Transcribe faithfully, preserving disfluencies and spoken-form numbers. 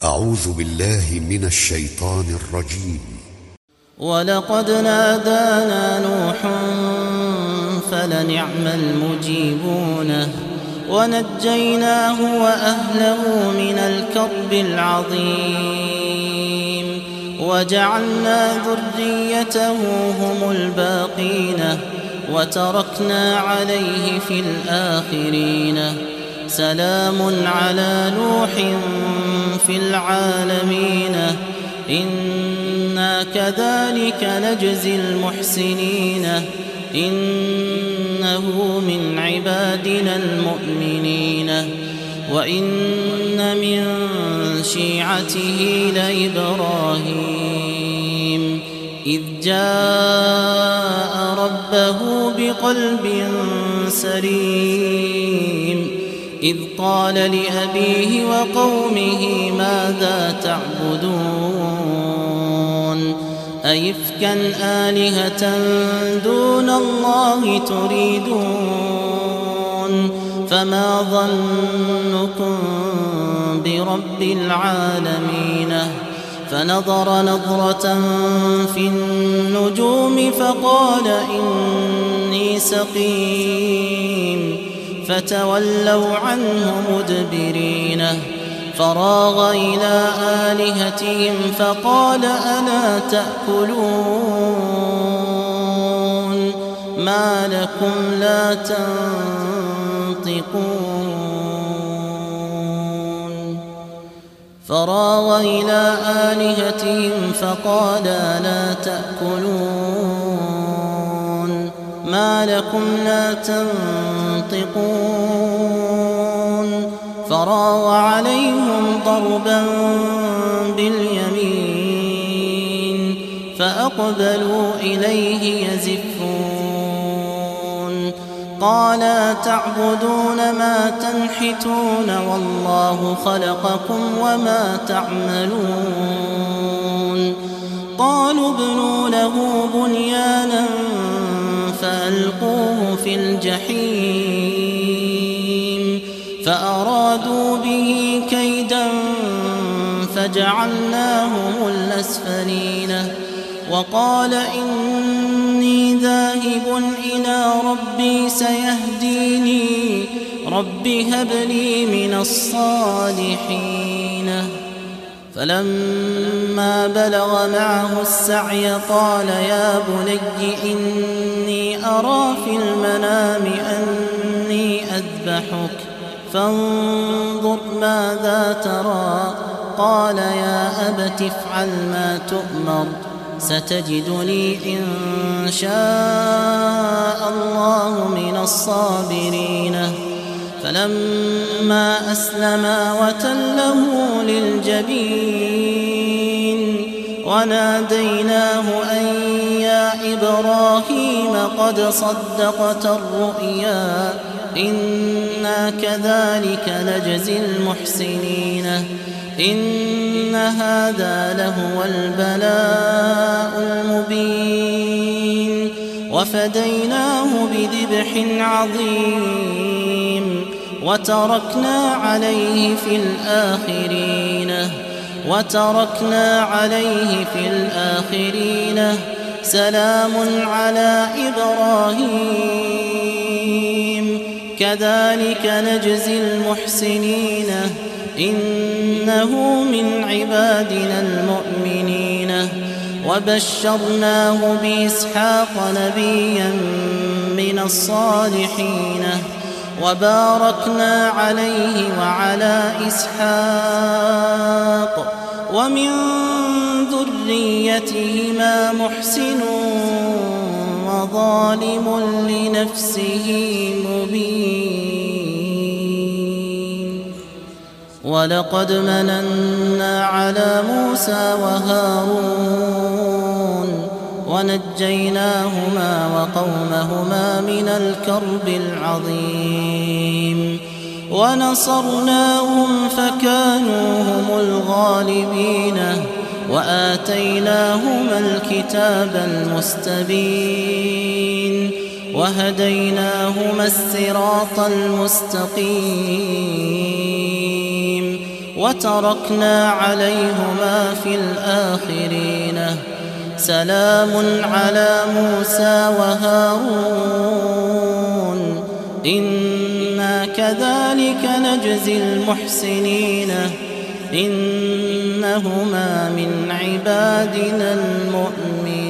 أعوذ بالله من الشيطان الرجيم. ولقد نادانا نوح فلنعم المجيبون ونجيناه وأهله من الكرب العظيم وجعلنا ذريته هم الباقين وتركنا عليه في الآخرين. سلام على نوح في العالمين إنا كذلك نجزي المحسنين إنه من عبادنا المؤمنين. وإن من شيعته لإبراهيم إذ جاء ربه بقلب سليم إذ قال لأبيه وقومه ماذا تعبدون أئفكا آلهة دون الله تريدون فما ظنكم برب العالمين. فنظر نظرة في النجوم فقال إني سقيم فتولوا عنه مدبرين. فراغ إلى آلهتهم فقال ألا تأكلون ما لكم لا تنطقون. فراغ إلى آلهتهم فقال ألا تأكلون ما لكم لا تنطقون. فراغ عليهم ضربا باليمين فأقبلوا إليه يزفون. قال تعبدون ما تنحتون والله خلقكم وما تعملون. قالوا ابنوا له بنيانا فألقوه في الجحيم فأرادوا به كيدا فجعلناهم الأسفلين. وقال إني ذاهب إلى ربي سيهديني رب هب لي من الصالحين. فلما بلغ معه السعي قال يا بني إني أرى في المنام أني أذبحك فانظر ماذا ترى. قال يا أبت افعل ما تؤمر ستجدني إن شاء الله من الصابرين. فلما أسلما وتله للجبين وناديناه أن يا إبراهيم قد صدقت الرؤيا إنا كذلك نجزي المحسنين إن هذا لهو البلاء المبين. وفديناه بذبح عظيم وتركنا عليه في الآخرين وتركنا عليه في الآخرين. سلام على إبراهيم كذلك نجزي المحسنين إنه من عبادنا المؤمنين. وبشرناه بإسحاق نبيا من الصالحين وباركنا عليه وعلى إسحاق ومن ذريتهما محسن وظالم لنفسه مبين. ولقد مننا على موسى وهارون ونجيناهما وقومهما من الكرب العظيم ونصرناهم فكانوا هم الغالبين. وآتيناهما الكتاب المستبين وهديناهما الصراط المستقيم وتركنا عليهما في الآخرين سلام على موسى وهارون إنا كذلك نجزي المحسنين إنهما من عبادنا المؤمنين